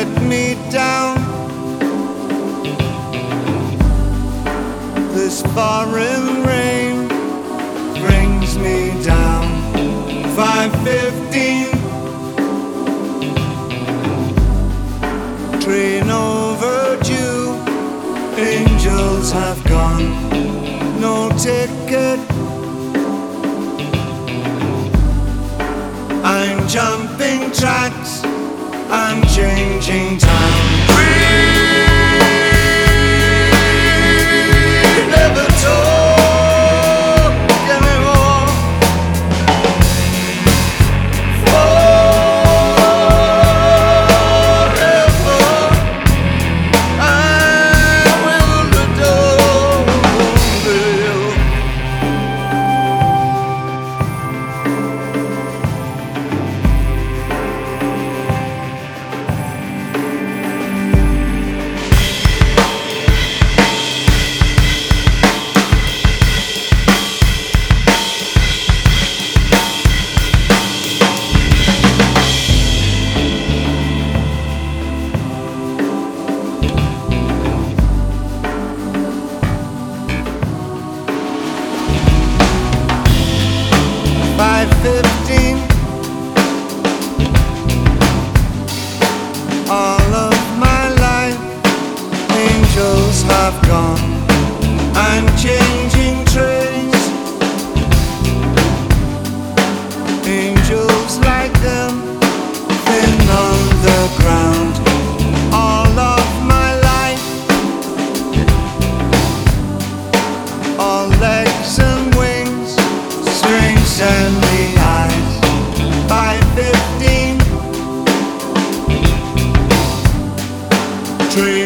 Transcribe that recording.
let me down. This foreign rain brings me down. 5:15, train overdue. Angels have gone, no ticket. I'm jumping tracks, I'm changing time. We never talk anymore. Forever I will adore you. All of my life, angels have gone. I'm changing trains. Angels like them, thin on the ground. All of my life, all legs and wings, strings and the eyes. 5:15, train